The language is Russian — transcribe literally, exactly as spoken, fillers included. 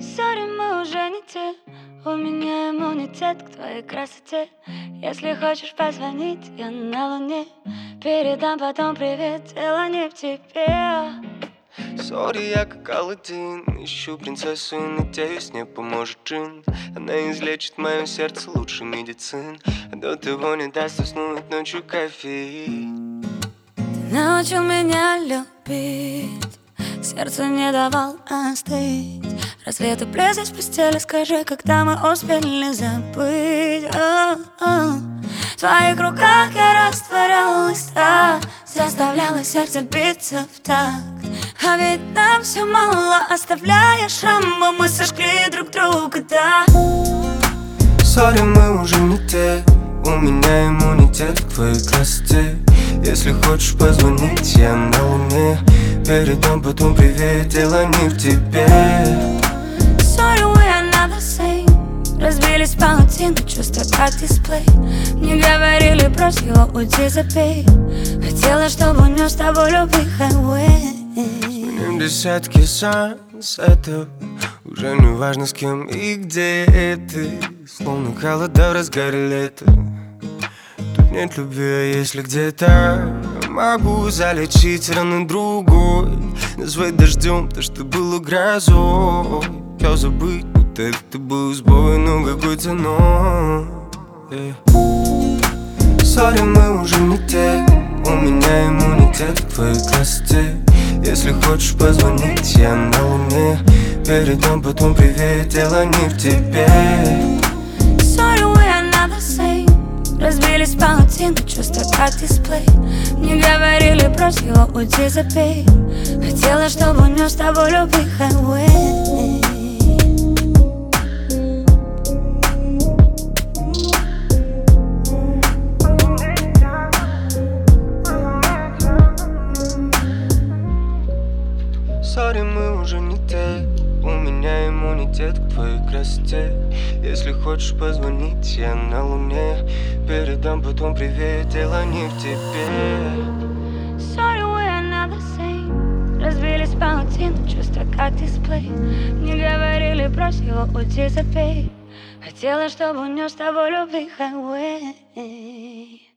Сори, мы уже не те. У меня иммунитет к твоей красоте. Если хочешь позвонить, я на луне. Передам потом привет, дело не в тебе. Сори, я как Аладдин, ищу принцессу и надеюсь, мне поможет джин. Она излечит мое сердце лучше медицин, а до того не даст уснуть ночью кофеин. Ты научил меня любить, сердцу не давал остыть. Рассветы плесать в постели, скажи, когда мы успели забыть. О-о-о. В твоих руках я растворялась так, заставляла сердце биться в такт. А ведь нам все мало, оставляя шрамы, мы сожгли друг друга, да. Сори, мы уже не те. У меня иммунитет к твоей красоте. Если хочешь позвонить, я на луне. Передам потом привет, дело не в тебе. Sorry, we are not the same. Разбились паутины, чувства как дисплей. Мне говорили, брось его, уйди, забей. Хотела, чтобы унес с тобой любви хайвей. Сменим десятки сансетов. Уже не важно с кем и где ты. Словно холода в разгаре лета. Тут нет любви, а если где-то могу залечить раны другой. Назвать дождем то, что было грозой. Я забыть, будто это был сбой, но какой ценой. Сори, мы уже не те. У меня иммунитет к твоей красоте. Если хочешь позвонить, я на луне. Передам потом привет, дело не в тебе. Sorry, we are not the same. Разбились паутины, чувства как дисплей. Мне говорили, брось его, уйди, забей. Хотела, чтобы унес с тобой любви хайвей. Сори, мы уже не те. У меня иммунитет к твоей красоте. Если хочешь позвонить, я на луне. Передам потом привет, дело не в тебе. Sorry, we are not the same. Разбились паутины, чувства как дисплей. Мне говорили, брось его, уйди, забей. Хотела, чтобы унес с тобой любви хайвей.